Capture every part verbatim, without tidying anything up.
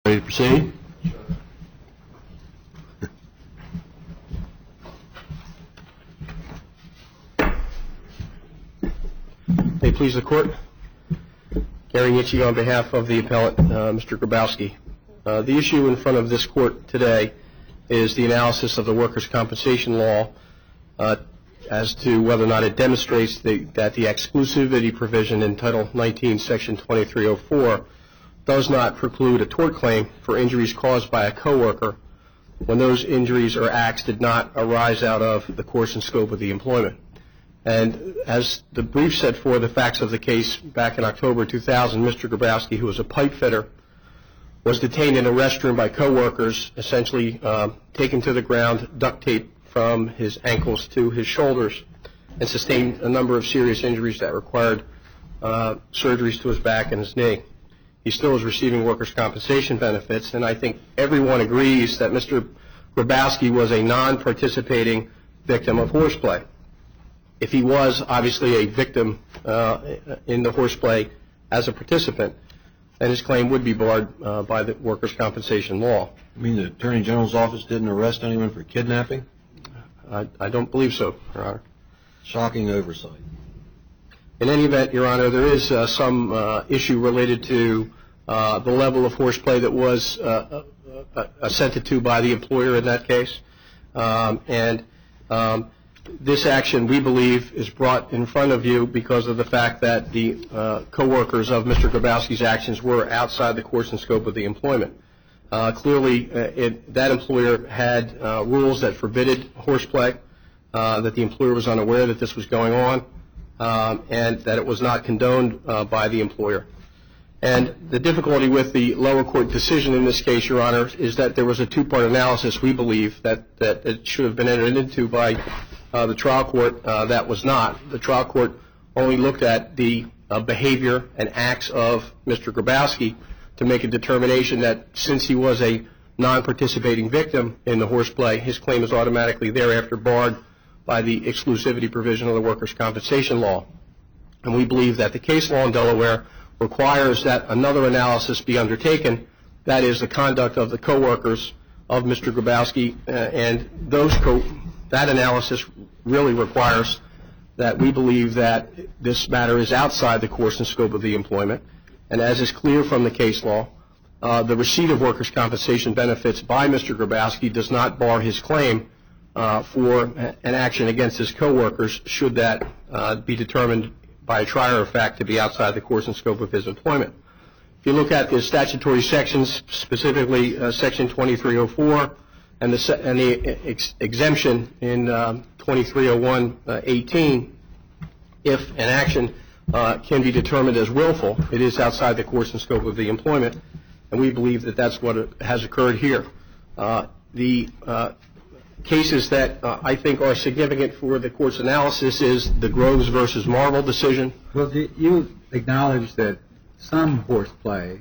Ready to proceed? May it please the Court. Gary Nietzsche on behalf of the appellant, uh, Mister Grabowski. Uh, the issue in front of this Court today is the analysis of the workers' compensation law uh, as to whether or not it demonstrates the, that the exclusivity provision in Title nineteen, Section twenty-three oh four does not preclude a tort claim for injuries caused by a coworker when those injuries or acts did not arise out of the course and scope of the employment. And as the brief set forth the facts of the case back in October two thousand, Mister Grabowski, who was a pipe fitter, was detained in a restroom by coworkers, essentially uh, taken to the ground, duct tape from his ankles to his shoulders, and sustained a number of serious injuries that required uh, surgeries to his back and his knee. He still is receiving workers' compensation benefits, and I think everyone agrees that Mister Grabowski was a non-participating victim of horseplay. If he was obviously a victim uh, in the horseplay as a participant, then his claim would be barred uh, by the workers' compensation law. You mean the Attorney General's office didn't arrest anyone for kidnapping? I, I don't believe so, Your Honor. Shocking oversight. In any event, Your Honor, there is uh, some uh, issue related to uh, the level of horseplay that was uh, uh, assented to by the employer in that case. Um, and um, this action, we believe, is brought in front of you because of the fact that the uh, co-workers of Mister Grabowski's actions were outside the course and scope of the employment. Uh, clearly, uh, it, that employer had uh, rules that forbidded horseplay, uh, that the employer was unaware that this was going on, um, and that it was not condoned uh, by the employer. And the difficulty with the lower court decision in this case, Your Honor, is that there was a two-part analysis, we believe, that, that it should have been entered into by uh, the trial court. Uh, that was not. The trial court only looked at the uh, behavior and acts of Mister Grabowski to make a determination that since he was a non-participating victim in the horseplay, his claim is automatically thereafter barred by the exclusivity provision of the workers' compensation law. And we believe that the case law in Delaware requires that another analysis be undertaken, that is the conduct of the co-workers of Mister Grabowski, uh, and those co- that analysis really requires that we believe that this matter is outside the course and scope of the employment. And as is clear from the case law, uh, the receipt of workers' compensation benefits by Mister Grabowski does not bar his claim uh, for an action against his co-workers should that uh, be determined by a trier of fact to be outside the course and scope of his employment. If you look at the statutory sections, specifically uh, Section twenty-three oh four and the, se- and the ex- exemption in um, twenty-three oh one eighteen, if an action uh, can be determined as willful, it is outside the course and scope of the employment, and we believe that that's what has occurred here. Uh, the uh, cases that uh, I think are significant for the court's analysis is the Groves versus Marvel decision. Well, do you acknowledge that some horseplay,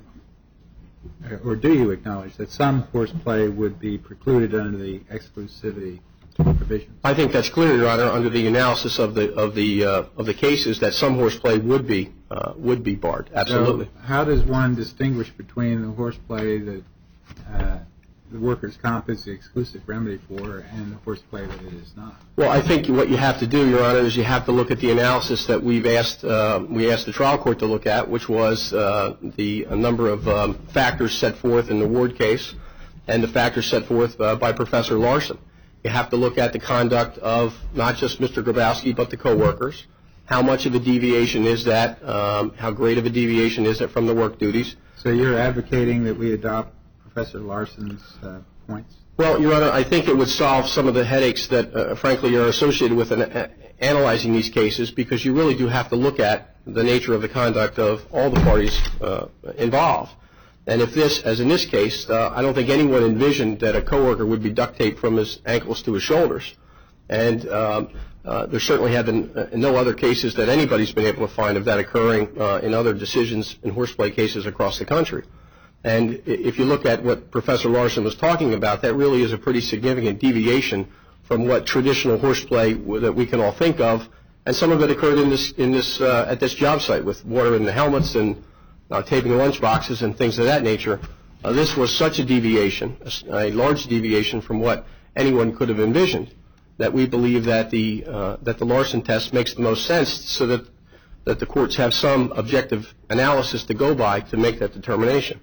or do you acknowledge that some horseplay would be precluded under the exclusivity provisions? I think that's clear, Your Honor, under the analysis of the of the uh, of the cases that some horseplay would be uh, would be barred. Absolutely. So how does one distinguish between the horseplay that uh, the workers' comp is the exclusive remedy for and the horseplay that it is not? Well, I think what you have to do, Your Honor, is you have to look at the analysis that we've asked uh, we asked the trial court to look at, which was uh, the a number of um, factors set forth in the Ward case and the factors set forth uh, by Professor Larson. You have to look at the conduct of not just Mister Grabowski but the co-workers. How much of a deviation is that? Um, how great of a deviation is it from the work duties? So you're advocating that we adopt Professor Larson's uh, points? Well, Your Honor, I think it would solve some of the headaches that, uh, frankly, are associated with an, uh, analyzing these cases, because you really do have to look at the nature of the conduct of all the parties uh, involved. And if this, as in this case, uh, I don't think anyone envisioned that a coworker would be duct taped from his ankles to his shoulders. And um, uh, there certainly have been uh, no other cases that anybody's been able to find of that occurring uh, in other decisions in horseplay cases across the country. And if you look at what Professor Larson was talking about, that really is a pretty significant deviation from what traditional horseplay that we can all think of. And some of it occurred in this, in this, uh, at this job site with water in the helmets and uh, taping lunch boxes and things of that nature. uh, this was such a deviation, a, a large deviation from what anyone could have envisioned, that we believe that the uh, that the Larson test makes the most sense, so that that the courts have some objective analysis to go by to make that determination.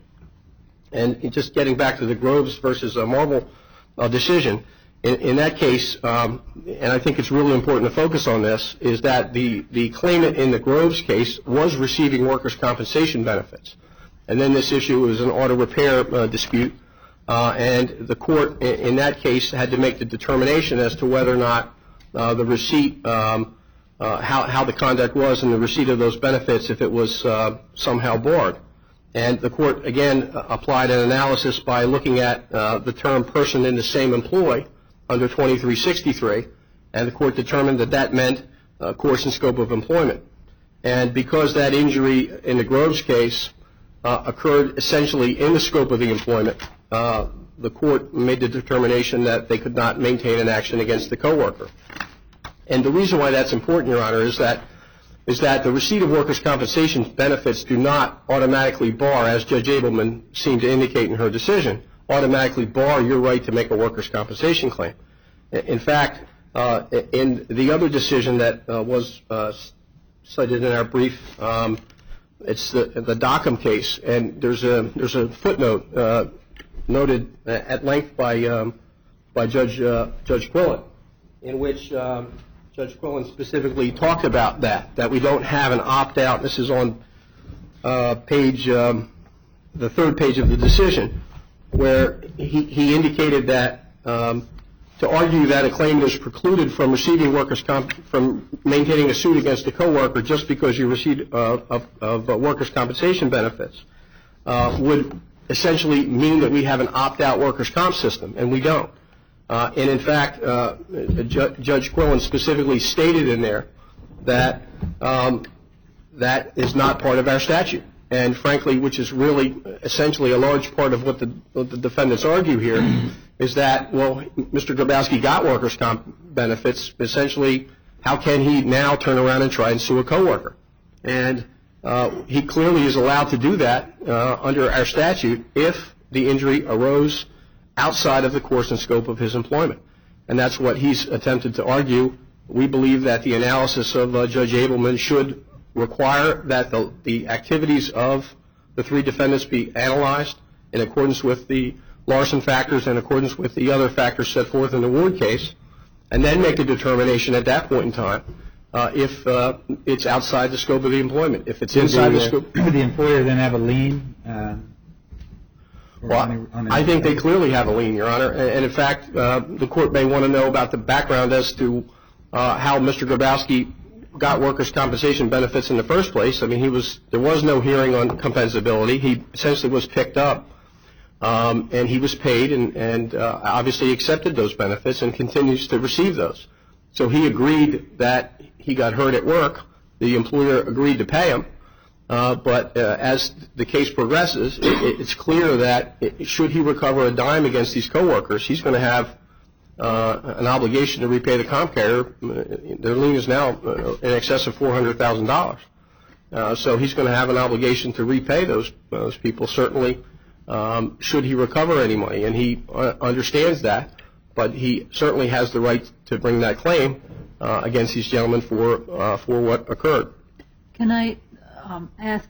And just getting back to the Groves versus uh, Marble uh, decision, in, in that case, um, and I think it's really important to focus on this, is that the, the claimant in the Groves case was receiving workers' compensation benefits. And then this issue was an auto repair uh, dispute, uh, and the court in, in that case had to make the determination as to whether or not uh, the receipt, um, uh, how, how the conduct was in the receipt of those benefits, if it was uh, somehow barred. And the court, again, uh, applied an analysis by looking at uh, the term person in the same employ under twenty-three sixty-three, and the court determined that that meant uh, course and scope of employment. And because that injury in the Groves case uh, occurred essentially in the scope of the employment, uh, the court made the determination that they could not maintain an action against the coworker. And the reason why that's important, Your Honor, is that is that the receipt of workers' compensation benefits do not automatically bar, as Judge Abelman seemed to indicate in her decision, automatically bar your right to make a workers' compensation claim. In fact, uh, in the other decision that uh, was uh, cited in our brief, um, it's the, the Dockham case, and there's a there's a footnote uh, noted at length by um, by Judge uh, Judge Quillen, in which um, Judge Quillen specifically talked about that, that we don't have an opt-out. This is on uh, page, um, the third page of the decision, where he, he indicated that um, to argue that a claimant is precluded from receiving workers' comp, from maintaining a suit against a coworker just because you received uh, of, of uh, workers' compensation benefits uh, would essentially mean that we have an opt-out workers' comp system, and we don't. Uh, and in fact, uh, Ju- Judge Quillen specifically stated in there that um, that is not part of our statute. And frankly, which is really essentially a large part of what the, what the defendants argue here, is that, well, Mister Grabowski got workers' comp benefits. Essentially, how can he now turn around and try and sue a coworker? And uh, he clearly is allowed to do that uh, under our statute if the injury arose outside of the course and scope of his employment. And that's what he's attempted to argue. We believe that the analysis of uh, Judge Abelman should require that the, the activities of the three defendants be analyzed in accordance with the Larson factors, in accordance with the other factors set forth in the Ward case, and then make a determination at that point in time uh, if uh, it's outside the scope of the employment. If it's inside the, the scope. Would the employer then have a lien? Uh, Well, on on I think they clearly have a lien, Your Honor. And in fact, uh, the court may want to know about the background as to uh, how Mister Grabowski got workers' compensation benefits in the first place. I mean, he was there was no hearing on compensability. He essentially was picked up, um, and he was paid, and, and uh, obviously accepted those benefits and continues to receive those. So he agreed that he got hurt at work. The employer agreed to pay him. Uh, but uh, as the case progresses, it, it's clear that it, should he recover a dime against these coworkers, he's going to have uh, an obligation to repay the comp carrier. Their lien is now uh, in excess of four hundred thousand dollars. Uh, so he's going to have an obligation to repay those those people, certainly, um, should he recover any money. And he uh, understands that, but he certainly has the right to bring that claim uh, against these gentlemen for, uh, for what occurred. Can I Um, ask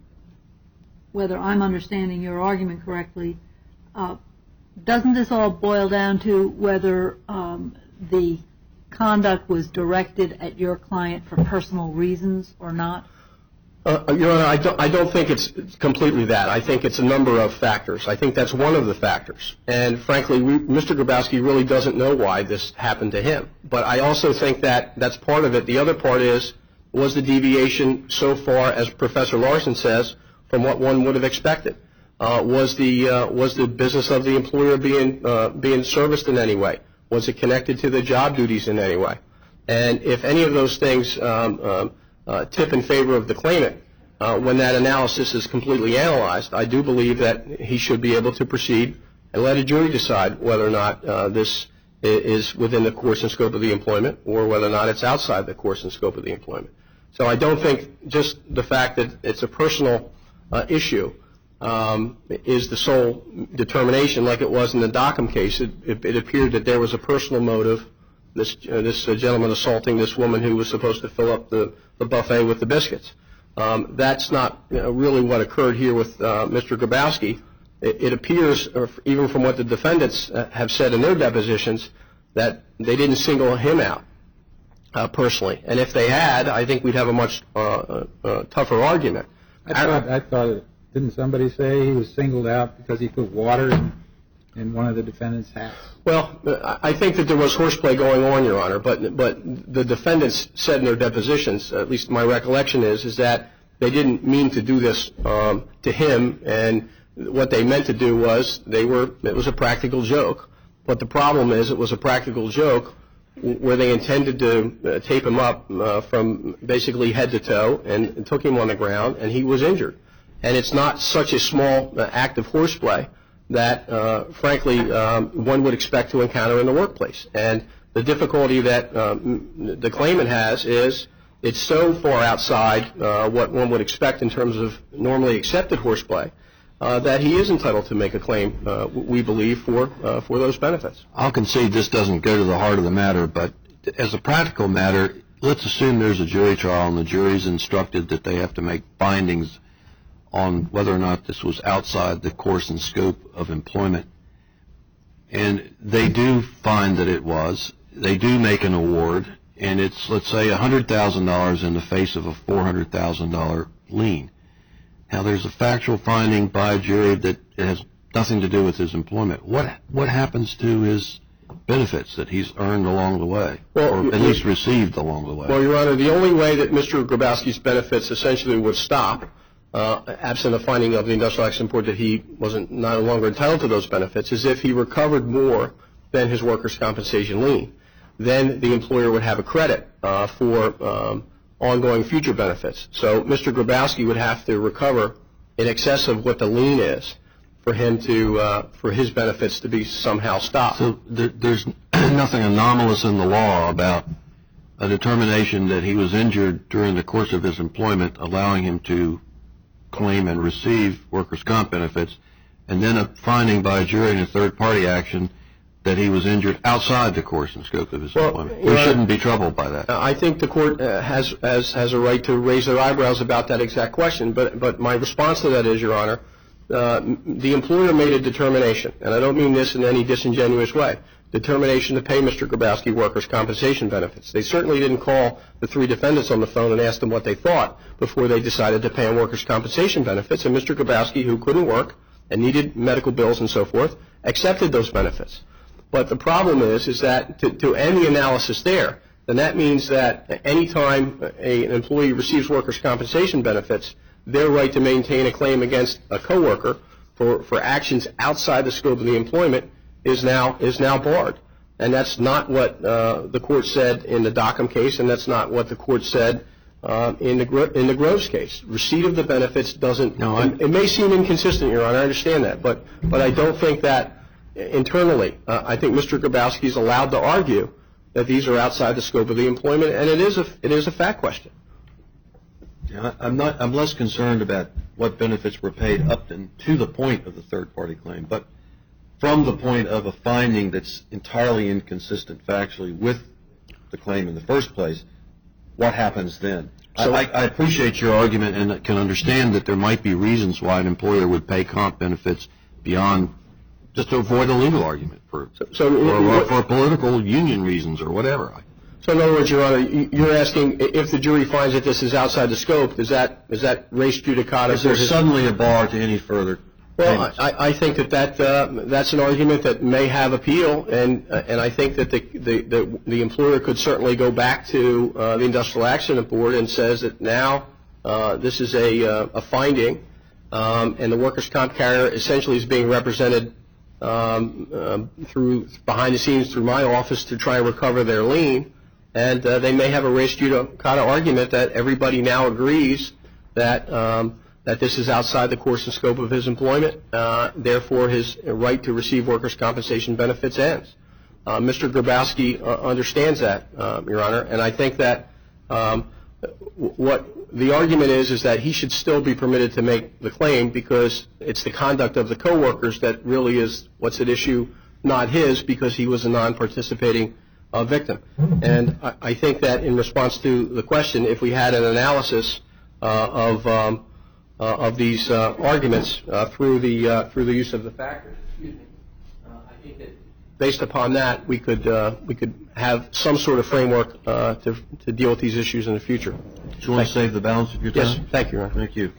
whether I'm understanding your argument correctly? Uh, doesn't this all boil down to whether um, the conduct was directed at your client for personal reasons or not? Uh, Your Honor, I don't, I don't think it's completely that. I think it's a number of factors. I think that's one of the factors. And frankly, we, Mister Grabowski really doesn't know why this happened to him. But I also think that that's part of it. The other part is, was the deviation so far, as Professor Larson says, from what one would have expected? Uh, was the uh, was the business of the employer being uh, being serviced in any way? Was it connected to the job duties in any way? And if any of those things um, uh, uh, tip in favor of the claimant, uh, when that analysis is completely analyzed, I do believe that he should be able to proceed and let a jury decide whether or not uh, this is within the course and scope of the employment, or whether or not it's outside the course and scope of the employment. So I don't think just the fact that it's a personal uh, issue um, is the sole determination, like it was in the Dockham case. It, it, it appeared that there was a personal motive. This uh, this uh, gentleman assaulting this woman who was supposed to fill up the, the buffet with the biscuits. Um, that's not you know, really what occurred here with uh, Mister Grabowski. It, it appears, or even from what the defendants uh, have said in their depositions, that they didn't single him out uh, personally. And if they had, I think we'd have a much uh, uh, uh, tougher argument. I thought, I thought, didn't somebody say he was singled out because he put water in, in one of the defendant's hats? Well, I think that there was horseplay going on, Your Honor, but but the defendants said in their depositions, at least my recollection is, is that they didn't mean to do this um, to him, and what they meant to do was they were it was a practical joke. But the problem is it was a practical joke where they intended to uh, tape him up uh, from basically head to toe and, and took him on the ground, and he was injured. And it's not such a small uh, act of horseplay that, uh, frankly, um, one would expect to encounter in the workplace. And the difficulty that um, the claimant has is it's so far outside uh, what one would expect in terms of normally accepted horseplay uh, that he is entitled to make a claim, uh, we believe, for uh, for those benefits. I'll concede this doesn't go to the heart of the matter, but as a practical matter, let's assume there's a jury trial and the jury's instructed that they have to make findings on whether or not this was outside the course and scope of employment. And they do find that it was. They do make an award, and it's, let's say, one hundred thousand dollars in the face of a four hundred thousand dollars lien. Now, there's a factual finding by a jury that it has nothing to do with his employment. What what happens to his benefits that he's earned along the way, well, or at least received along the way? Well, Your Honor, the only way that Mister Grabowski's benefits essentially would stop, Uh, absent a finding of the Industrial Accident Board that he wasn't no longer entitled to those benefits, is if he recovered more than his workers' compensation lien. Then the employer would have a credit uh, for um, ongoing future benefits. So Mister Grabowski would have to recover in excess of what the lien is for him to uh, for his benefits to be somehow stopped. So there, there's nothing anomalous in the law about a determination that he was injured during the course of his employment, allowing him to claim and receive workers' comp benefits, and then a finding by a jury in a third-party action that he was injured outside the course and scope of his well, employment. We shouldn't be troubled by that. I think the court uh, has, has has a right to raise their eyebrows about that exact question, but but my response to that is, Your Honor, uh, the employer made a determination, and I don't mean this in any disingenuous way, determination to pay Mister Grabowski workers' compensation benefits. They certainly didn't call the three defendants on the phone and ask them what they thought before they decided to pay him workers' compensation benefits. And Mister Grabowski, who couldn't work and needed medical bills and so forth, accepted those benefits. But the problem is, is that to, to end the analysis there, then that means that any time a, an employee receives workers' compensation benefits, their right to maintain a claim against a coworker for, for actions outside the scope of the employment is now is now barred. And that's not what uh, the court said in the Dockham case, and that's not what the court said uh, in the Gro- in the Groves case. Receipt of the benefits doesn't. No, I, it may seem inconsistent, Your Honor. I understand that, but but I don't think that internally. Uh, I think Mister Grabowski is allowed to argue that these are outside the scope of the employment, and it is a it is a fact question. Yeah, I'm not. I'm less concerned about what benefits were paid up and to the point of the third-party claim, but from the point of a finding that's entirely inconsistent factually with the claim in the first place, what happens then? So, I, I appreciate your argument and can understand that there might be reasons why an employer would pay comp benefits beyond just to avoid a legal argument for, so, so or, or for political union reasons or whatever. So in other words, Your Honor, you're asking if the jury finds that this is outside the scope, is that is that res judicata? Is there suddenly a bar to any further? Well, I, I think that, that uh, that's an argument that may have appeal, and uh, and I think that the, the, the, the employer could certainly go back to uh, the Industrial Accident Board and says that now uh, this is a, uh, a finding, um, and the workers' comp carrier essentially is being represented um, uh, through behind the scenes through my office to try and recover their lien, and uh, they may have a res judicata argument that everybody now agrees that um, that this is outside the course and scope of his employment, uh, therefore his right to receive workers' compensation benefits ends. Uh, Mister Grabowski uh, understands that, uh, Your Honor, and I think that um, what the argument is is that he should still be permitted to make the claim because it's the conduct of the coworkers that really is what's at issue, not his, because he was a non-participating uh, victim. And I, I think that in response to the question, if we had an analysis uh, of um, uh, of these uh, arguments uh, through the uh, through the use of the factors, excuse me, uh, I think that based upon that we could uh, we could have some sort of framework uh, to to deal with these issues in the future. Do you want to save the balance of your time? Yes, thank you, Your Honor. Thank you.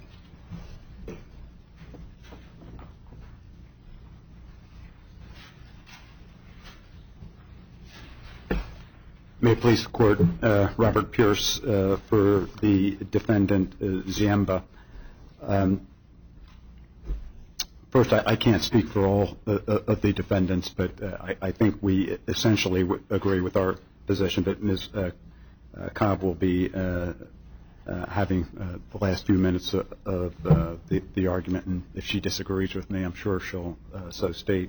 May it please the Court, uh, Robert Pierce uh, for the defendant, uh, Ziemba. Um, first, I, I can't speak for all uh, of the defendants, but uh, I, I think we essentially w- agree with our position that Miz Uh, uh, Cobb will be uh, uh, having uh, the last few minutes of, of uh, the, the argument, and if she disagrees with me, I'm sure she'll uh, so state.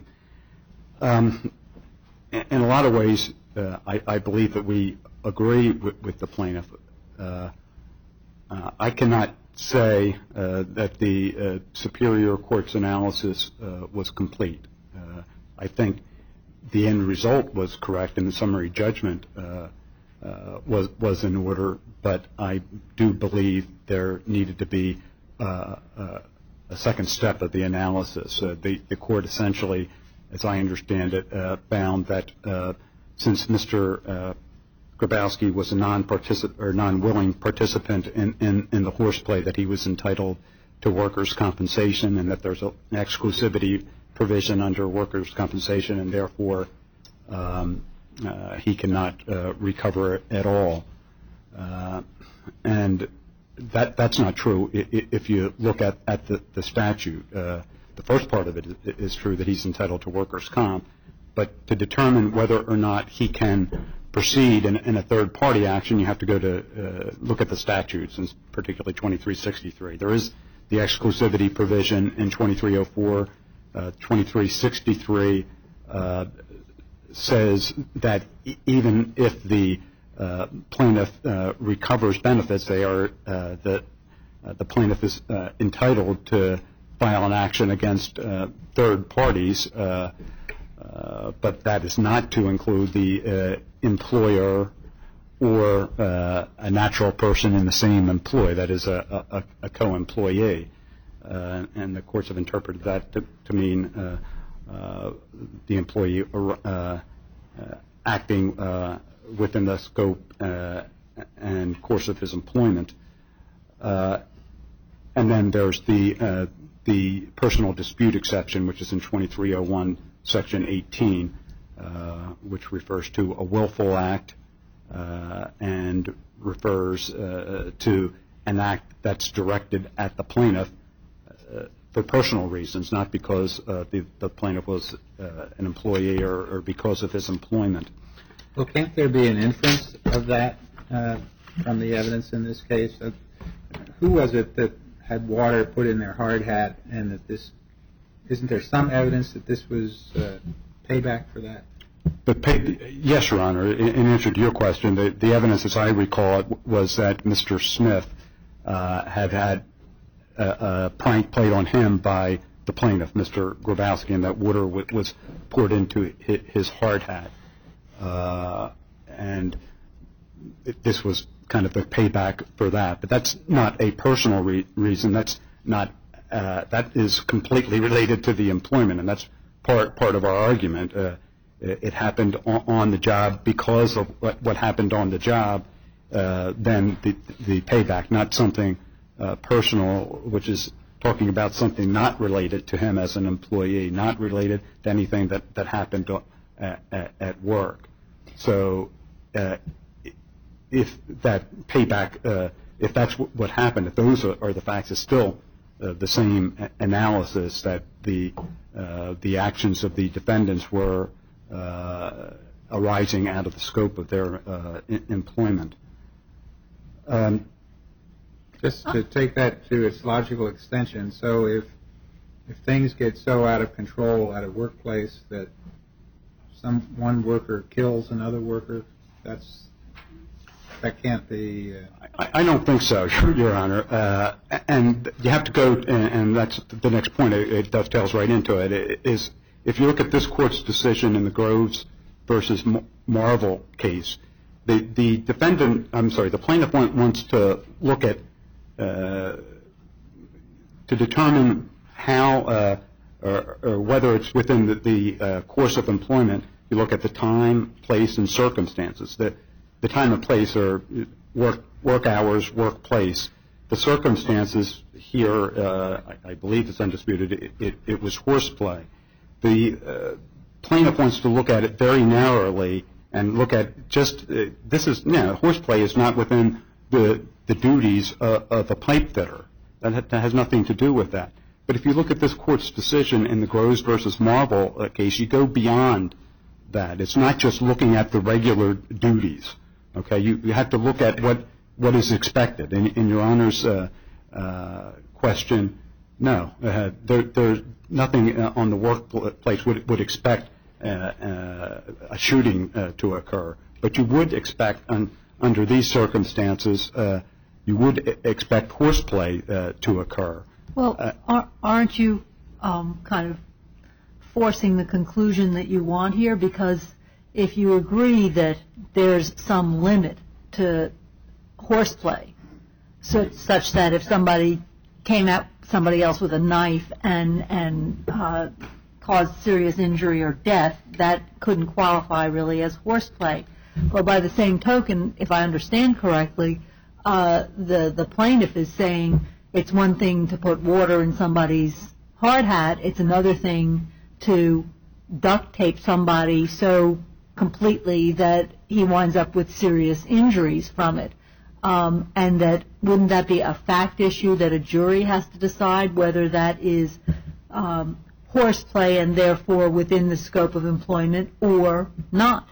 Um, in a lot of ways, Uh, I, I believe that we agree with, with the plaintiff. Uh, uh, I cannot say uh, that the uh, Superior Court's analysis uh, was complete. Uh, I think the end result was correct and the summary judgment uh, uh, was, was in order, but I do believe there needed to be uh, uh, a second step of the analysis. Uh, the, the Court essentially, as I understand it, uh, found that uh, since Mister Uh, Grabowski was a non-particip- or non-willing participant in, in, in the horseplay, that he was entitled to workers' compensation, and that there's a, an exclusivity provision under workers' compensation, and therefore um, uh, he cannot uh, recover it at all. Uh, and that that's not true. I, I, if you look at, at the, the statute, uh, the first part of it is, is true that he's entitled to workers' comp. But to determine whether or not he can proceed in, in a third-party action, you have to go to uh, look at the statutes, and particularly twenty-three sixty-three. There is the exclusivity provision in twenty-three oh four. Uh, twenty-three sixty-three uh, says that e- even if the uh, plaintiff uh, recovers benefits, they are uh, that uh, the plaintiff is uh, entitled to file an action against uh, third parties. Uh, Uh, but that is not to include the uh, employer or uh, a natural person in the same employ, that is a, a, a co-employee. Uh, and the courts have interpreted that to, to mean uh, uh, the employee uh, uh, acting uh, within the scope uh, and course of his employment. Uh, and then there's the, uh, the personal dispute exception, which is in twenty-three oh one. Section eighteen, uh, which refers to a willful act uh, and refers uh, to an act that's directed at the plaintiff uh, for personal reasons, not because uh, the, the plaintiff was uh, an employee or, or because of his employment. Well, can't there be an inference of that uh, from the evidence in this case? Uh, who was it that had water put in their hard hat, and that this Isn't there some evidence that this was uh, payback for that? The pay, yes, Your Honor. In, in answer to your question, the, the evidence, as I recall it, was that Mister Smith uh, had had a, a prank played on him by the plaintiff, Mister Grabowski, and that water w- was poured into his, his hard hat. Uh, and it, this was kind of the payback for that. But that's not a personal re- reason. That's not Uh, that is completely related to the employment, and that's part part of our argument. Uh, it, it happened on, on the job because of what, what happened on the job, uh, then the, the payback, not something uh, personal, which is talking about something not related to him as an employee, not related to anything that, that happened at, at, at work. So uh, if that payback, uh, if that's what happened, if those are, are the facts, it's still Uh, the same analysis that the uh, the actions of the defendants were uh, arising out of the scope of their uh, in- employment. Um, Just to take that to its logical extension, so if if things get so out of control at a workplace that some one worker kills another worker, that's That can't be. Uh... I, I don't think so, Your Honor. Uh, and you have to go, and, and that's the next point. It, it dovetails right into it. It is if you look at this court's decision in the Groves versus Marvel case, the the defendant, I'm sorry, the plaintiff wants to look at uh, to determine how uh, or, or whether it's within the, the uh, course of employment. You look at the time, place, and circumstances. The the time and place are work work hours, workplace. The circumstances here, uh, I, I believe it's undisputed, it, it, it was horseplay. The uh, plaintiff wants to look at it very narrowly and look at just, uh, this is, no, horseplay is not within the, the duties uh, of a pipe fitter. That, ha- that has nothing to do with that. But if you look at this court's decision in the Groves versus Marvel uh, case, you go beyond that. It's not just looking at the regular duties. Okay, you, you have to look at what, what is expected. In, in Your Honor's uh, uh, question, no, uh, there, there's nothing uh, on the workplace would, would expect uh, uh, a shooting uh, to occur. But you would expect, un, under these circumstances, uh, you would expect horseplay uh, to occur. Well, uh, aren't you um, kind of forcing the conclusion that you want here? Because if you agree that there's some limit to horseplay, so, such that if somebody came at somebody else with a knife and and uh, caused serious injury or death, that couldn't qualify really as horseplay. Well, by the same token, if I understand correctly, uh, the the plaintiff is saying it's one thing to put water in somebody's hard hat; it's another thing to duct tape somebody so completely that he winds up with serious injuries from it. Um, and that wouldn't that be a fact issue that a jury has to decide whether that is um, horseplay and therefore within the scope of employment or not?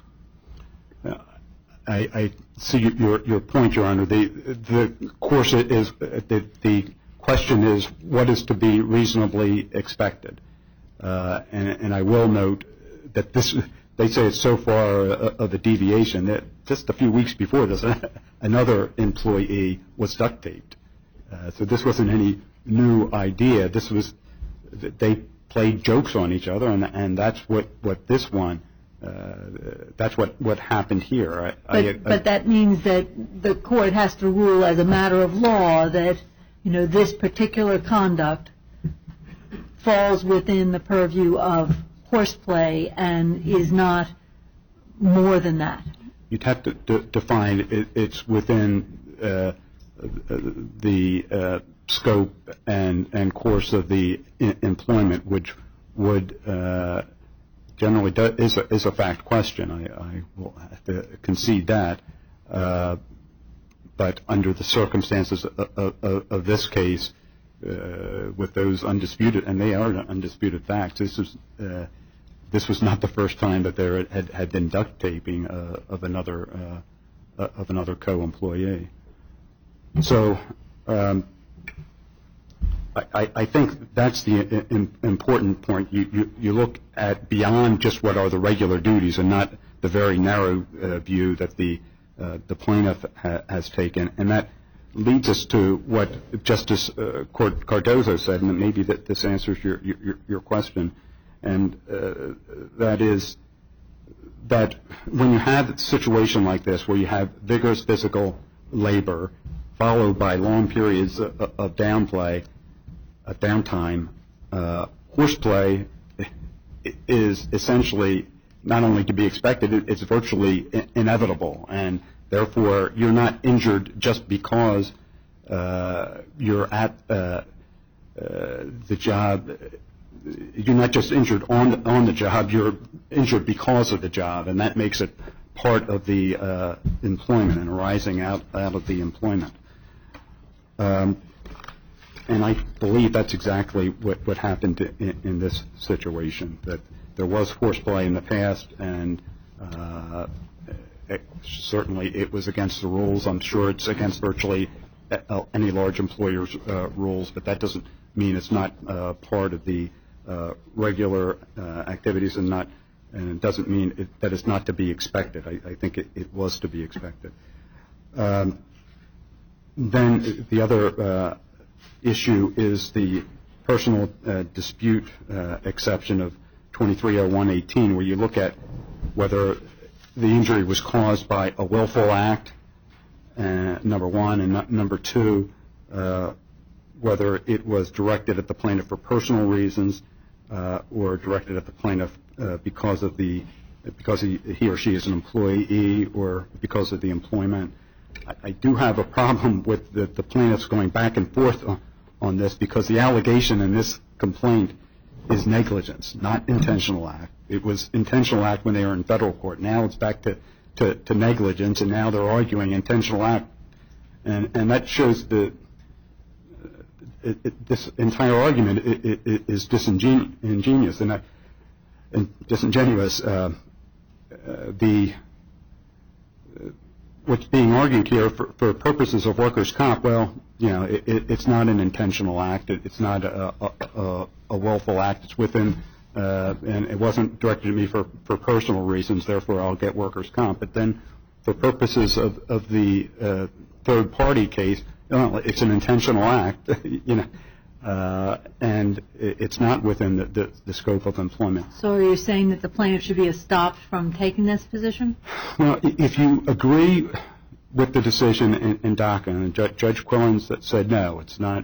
Uh, I, I see your your point, Your Honor. The the course is the the question is what is to be reasonably expected, uh, and and I will note that this. They say it's so far of a deviation that just a few weeks before this, another employee was duct taped. Uh, so this wasn't any new idea. This was, they played jokes on each other, and, and that's what, what this one, uh, that's what, what happened here. I, but, I, but that means that the court has to rule as a matter of law that, you know, this particular conduct falls within the purview of horseplay and is not more than that. You'd have to d- define it, it's within uh, the uh, scope and, and course of the I- employment, which would uh, generally do, is, a, is a fact question. I, I will have to concede that. Uh, but under the circumstances of, of, of this case, uh, with those undisputed, and they are undisputed facts, this is uh, this was not the first time that there had, had been duct taping uh, of another uh, of another co-employee. So um, I, I think that's the in, important point. You, you you look at beyond just what are the regular duties and not the very narrow uh, view that the uh, the plaintiff ha- has taken, and that leads us to what Justice uh, Cardozo said, and maybe that this answers your your, your question. And uh, that is that when you have a situation like this where you have vigorous physical labor followed by long periods of, of downplay, uh, downtime, uh, horseplay is essentially not only to be expected, it's virtually inevitable. And therefore, you're not injured just because uh, you're at uh, uh, the job. You're not just injured on on the job, you're injured because of the job, and that makes it part of the uh, employment and arising out, out of the employment. Um, and I believe that's exactly what, what happened in, in this situation, that there was horseplay in the past, and uh, it, certainly it was against the rules. I'm sure it's against virtually any large employer's uh, rules, but that doesn't mean it's not uh, part of the Uh, regular uh, activities, and not, and it doesn't mean it, that it's not to be expected. I, I think it, it was to be expected. Um, then the other uh, issue is the personal uh, dispute uh, exception of twenty-three oh one eighteen, where you look at whether the injury was caused by a willful act, uh, number one, and n- number two, uh, whether it was directed at the plaintiff for personal reasons uh, or directed at the plaintiff uh, because of the because he, he or she is an employee or because of the employment. I, I do have a problem with the, the plaintiffs going back and forth on, on this, because the allegation in this complaint is negligence, not intentional act. It was intentional act when they were in federal court. Now it's back to, to, to negligence, and now they're arguing intentional act. And, and that shows the it, it, this entire argument it, it, it is disingenuous and, I, and disingenuous. Uh, uh, the uh, what's being argued here for, for purposes of workers' comp, well, you know, it, it, it's not an intentional act. It, it's not a, a, a, a willful act. It's within, uh, and it wasn't directed at me for, for personal reasons. Therefore, I'll get workers' comp. But then, for purposes of, of the uh, third-party case, well, it's an intentional act, you know, uh, and it's not within the, the, the scope of employment. So are you saying that the plaintiff should be stopped from taking this position? Well, if you agree with the decision in, in DACA, and Judge, Judge Quillen said no, it's not,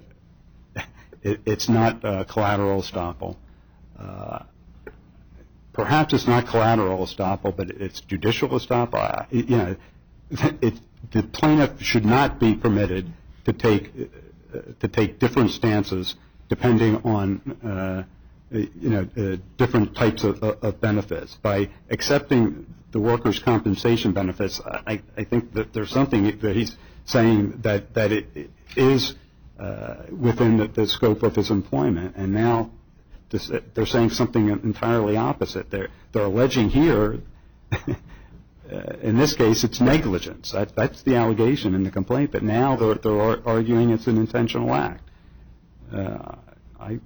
it, it's not uh, collateral estoppel. Uh, perhaps it's not collateral estoppel, but it's judicial estoppel. Uh, you know, it, the plaintiff should not be permitted to take uh, to take different stances depending on uh, you know uh, different types of, of benefits. By accepting the workers' compensation benefits, I, I think that there's something that he's saying that that it is uh, within the, the scope of his employment, and now this, they're saying something entirely opposite. They're they're alleging here. Uh, in this case, it's negligence. That, that's the allegation in the complaint. But now they're, they're arguing it's an intentional act. Uh, I,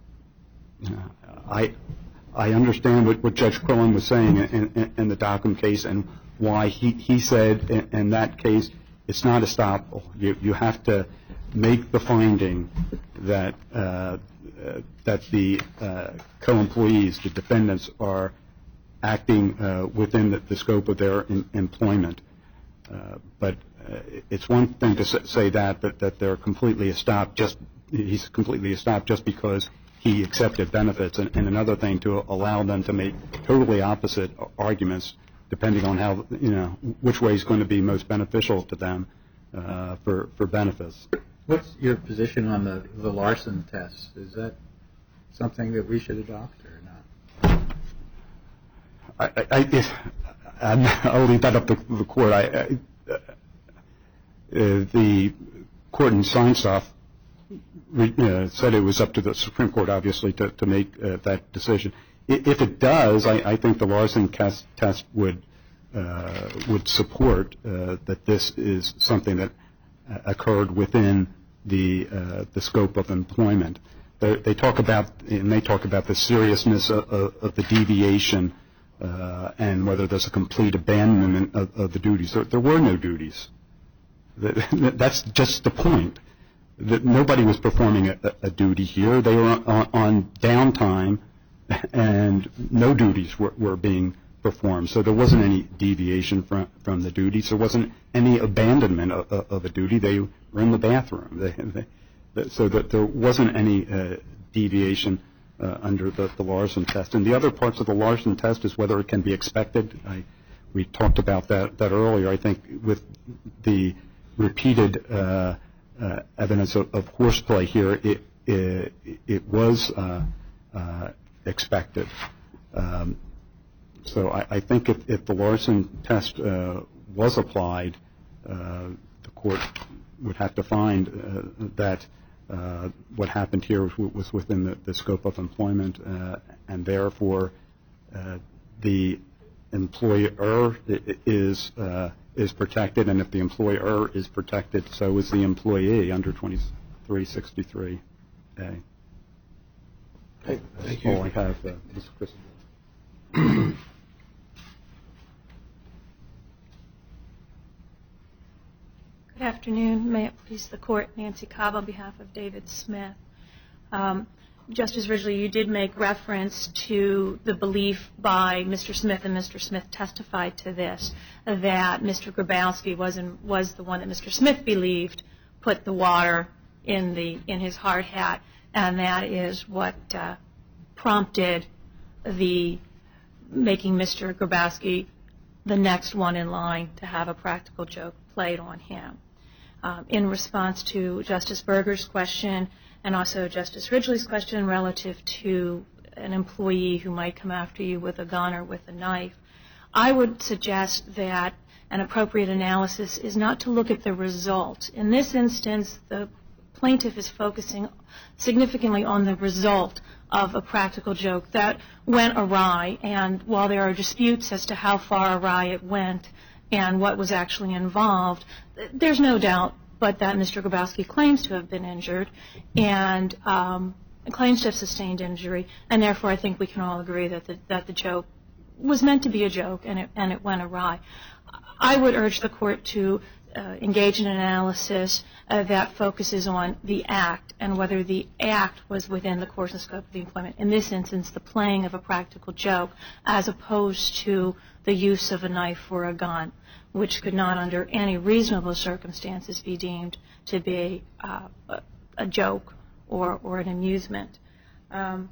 I, I understand what, what Judge Quillen was saying in, in, in the Dockham case, and why he, he said in, in that case it's not estoppel. You, you have to make the finding that uh, uh, that the uh, co-employees, the defendants, are acting uh, within the, the scope of their in, employment. Uh, but uh, it's one thing to say that, that, that they're completely estopped, just, he's completely estopped just because he accepted benefits, and, and another thing to allow them to make totally opposite arguments depending on how, you know, which way is going to be most beneficial to them uh, for, for benefits. What's your position on the, the Larson test? Is that something that we should adopt or not? I, I, if, I'll leave that up to the court. I, I, uh, the court in Seinstoff uh, said it was up to the Supreme Court, obviously, to, to make uh, that decision. If it does, I, I think the Larson test, test would uh, would support uh, that this is something that uh, occurred within the uh, the scope of employment. They, they talk about and they talk about the seriousness of, of, of the deviation. Uh, and whether there's a complete abandonment of, of the duties. There, there were no duties. That's just the point. That nobody was performing a, a duty here. They were on, on downtime, and no duties were, were being performed. So there wasn't any deviation from, from the duties. There wasn't any abandonment of, of a duty. They were in the bathroom. They, they, so that there wasn't any uh, deviation Uh, under the, the Larson test. And the other parts of the Larson test is whether it can be expected. I, we talked about that, that earlier. I think with the repeated uh, uh, evidence of, of horseplay here, it, it, it was uh, uh, expected. Um, so I, I think if, if the Larson test uh, was applied, uh, the court would have to find uh, that Uh, what happened here was, was within the, the scope of employment, uh, and therefore uh, the employer is uh, is protected, and if the employer is protected, so is the employee under twenty-three sixty-three A. Hey, That's thank you. all I have, uh, Mister Christopher. afternoon. May it please the Court, Nancy Cobb on behalf of David Smith. Um, Justice Ridgely, you did make reference to the belief by Mister Smith, and Mister Smith testified to this, that Mister Grabowski was, in, was the one that Mister Smith believed put the water in, the, in his hard hat, and that is what uh, prompted the making Mister Grabowski the next one in line to have a practical joke played on him. Um, in response to Justice Berger's question and also Justice Ridgely's question relative to an employee who might come after you with a gun or with a knife, I would suggest that an appropriate analysis is not to look at the result. In this instance, the plaintiff is focusing significantly on the result of a practical joke that went awry, and while there are disputes as to how far awry it went and what was actually involved, there's no doubt but that Mister Grabowski claims to have been injured and um, claims to have sustained injury, and therefore I think we can all agree that the, that the joke was meant to be a joke and it, and it went awry. I would urge the Court to uh, engage in an analysis uh, that focuses on the act and whether the act was within the course and scope of the employment. In this instance, the playing of a practical joke as opposed to the use of a knife or a gun, which could not under any reasonable circumstances be deemed to be uh, a, a joke or, or an amusement. Um,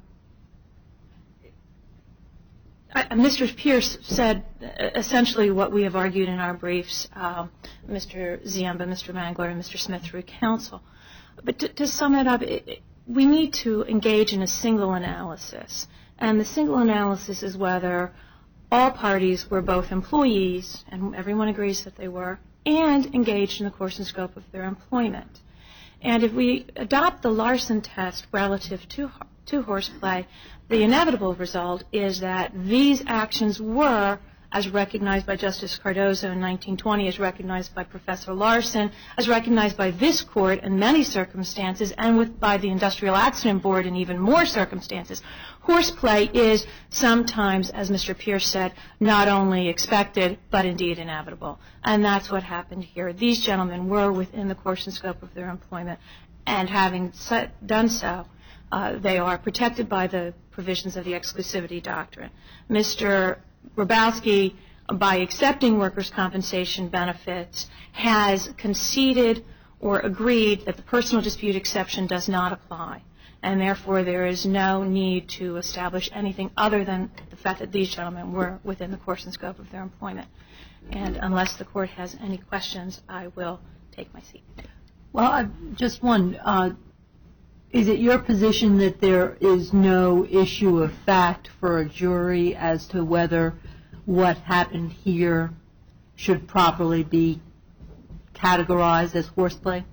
I, Mister Pierce said essentially what we have argued in our briefs, uh, Mister Ziemba, Mister Mangler, and Mister Smith through counsel. But to, to sum it up, it, it, we need to engage in a single analysis. And the single analysis is whether all parties were both employees, and everyone agrees that they were, and engaged in the course and scope of their employment. And if we adopt the Larson test relative to, to horseplay, the inevitable result is that these actions were, as recognized by Justice Cardozo in nineteen twenty, as recognized by Professor Larson, as recognized by this Court in many circumstances, and with, by the Industrial Accident Board in even more circumstances. Horseplay is sometimes, as Mister Pierce said, not only expected, but indeed inevitable. And that's what happened here. These gentlemen were within the course and scope of their employment, and having done so, uh, they are protected by the provisions of the exclusivity doctrine. Mister Grabowski, by accepting workers' compensation benefits, has conceded or agreed that the personal dispute exception does not apply, and therefore there is no need to establish anything other than the fact that these gentlemen were within the course and scope of their employment. And unless the Court has any questions, I will take my seat. Well, I, just one. Uh, is it your position that there is no issue of fact for a jury as to whether what happened here should properly be categorized as horseplay?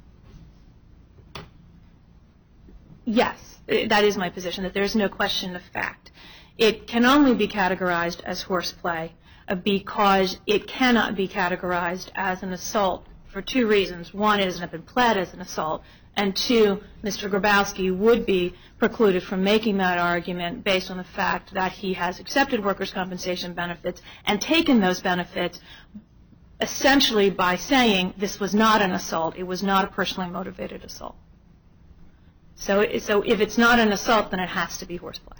Yes, that is my position, that there is no question of fact. It can only be categorized as horseplay because it cannot be categorized as an assault for two reasons. One, it hasn't been pled as an assault, and two, Mister Grabowski would be precluded from making that argument based on the fact that he has accepted workers' compensation benefits and taken those benefits essentially by saying this was not an assault, it was not a personally motivated assault. So, so if it's not an assault, then it has to be horseplay.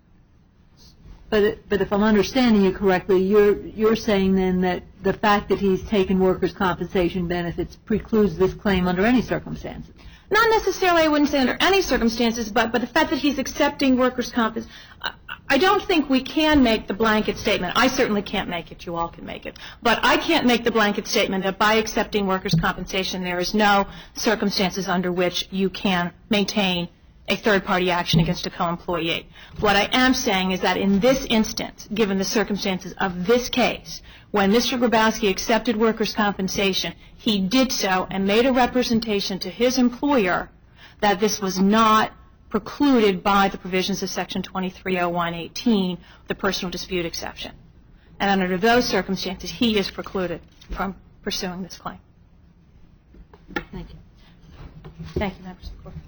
But, but if I'm understanding you correctly, you're, you're saying then that the fact that he's taken workers' compensation benefits precludes this claim under any circumstances? Not necessarily, I wouldn't say under any circumstances, but, but the fact that he's accepting workers' compensation, I don't think we can make the blanket statement. I certainly can't make it. You all can make it. But I can't make the blanket statement that by accepting workers' compensation, there is no circumstances under which you can maintain a third-party action against a co-employee. What I am saying is that in this instance, given the circumstances of this case, when Mister Grabowski accepted workers' compensation, he did so and made a representation to his employer that this was not precluded by the provisions of Section twenty-three oh one eighteen, the personal dispute exception. And under those circumstances, he is precluded from pursuing this claim. Thank you. Thank you, members of the Court.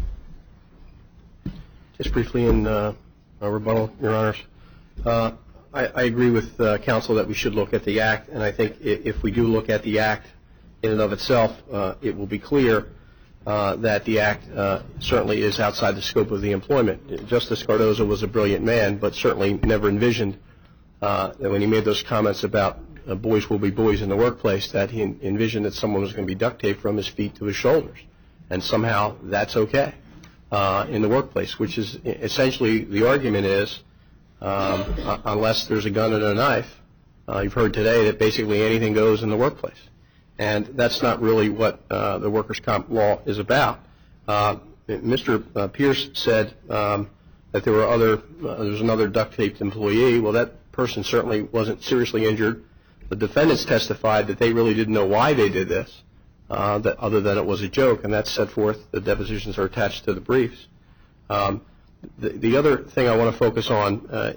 Just briefly in uh, rebuttal, Your Honors. Uh, I, I agree with uh, counsel that we should look at the Act, and I think if we do look at the Act in and of itself, uh, it will be clear uh, that the Act uh, certainly is outside the scope of the employment. Justice Cardozo was a brilliant man, but certainly never envisioned uh, that when he made those comments about uh, boys will be boys in the workplace, that he envisioned that someone was going to be duct taped from his feet to his shoulders, and somehow that's okay uh, in the workplace, which is essentially the argument is, um, unless there's a gun and a knife, uh, you've heard today that basically anything goes in the workplace. And that's not really what uh, the workers' comp law is about. Uh, Mister Pierce said um, that there were other, uh, there was another duct-taped employee. Well, that person certainly wasn't seriously injured. The defendants testified that they really didn't know why they did this, uh, that other than it was a joke, and that's set forth. The depositions are attached to the briefs. Um, the, the other thing I want to focus on, uh,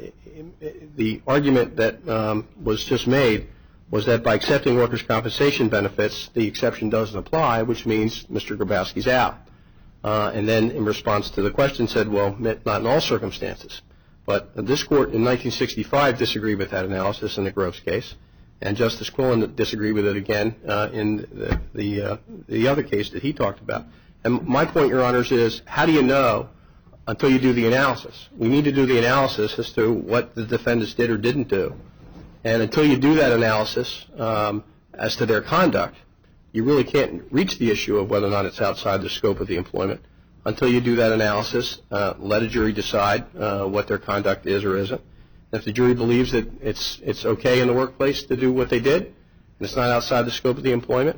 the argument that um, was just made was that by accepting workers' compensation benefits, the exception doesn't apply, which means Mister Grabowski's out. Uh, and then in response to the question said, well, not in all circumstances. But this Court in nineteen sixty-five disagreed with that analysis in the Groves case, and Justice Quillen disagreed with it again uh, in the, the, uh, the other case that he talked about. And my point, Your Honors, is how do you know until you do the analysis? We need to do the analysis as to what the defendants did or didn't do. And until you do that analysis um, as to their conduct, you really can't reach the issue of whether or not it's outside the scope of the employment. Until you do that analysis, uh, let a jury decide uh, what their conduct is or isn't. And if the jury believes that it's it's okay in the workplace to do what they did, and it's not outside the scope of the employment,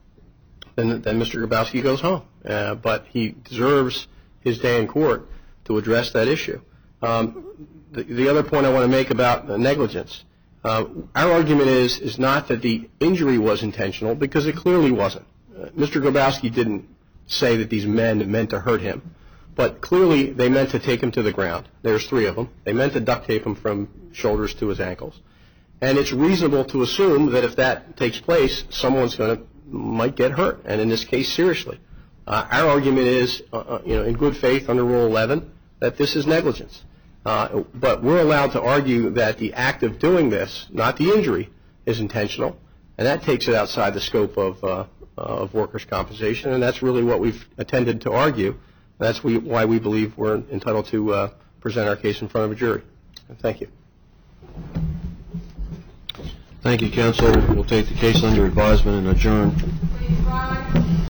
then, then Mister Grabowski goes home. Uh, but he deserves his day in court to address that issue. Um, the, the other point I want to make about uh, negligence. Uh, our argument is is not that the injury was intentional, because it clearly wasn't. Uh, Mister Grabowski didn't say that these men meant to hurt him, but clearly they meant to take him to the ground. There's three of them. They meant to duct tape him from shoulders to his ankles. And it's reasonable to assume that if that takes place, someone's going to might get hurt, and in this case, seriously. Uh, our argument is, uh, you know, in good faith under Rule eleven, that this is negligence. Uh, but we're allowed to argue that the act of doing this, not the injury, is intentional, and that takes it outside the scope of, uh, of workers' compensation, and that's really what we've attended to argue. That's we, why we believe we're entitled to uh, present our case in front of a jury. Thank you. Thank you, counsel. We'll take the case under advisement and adjourn.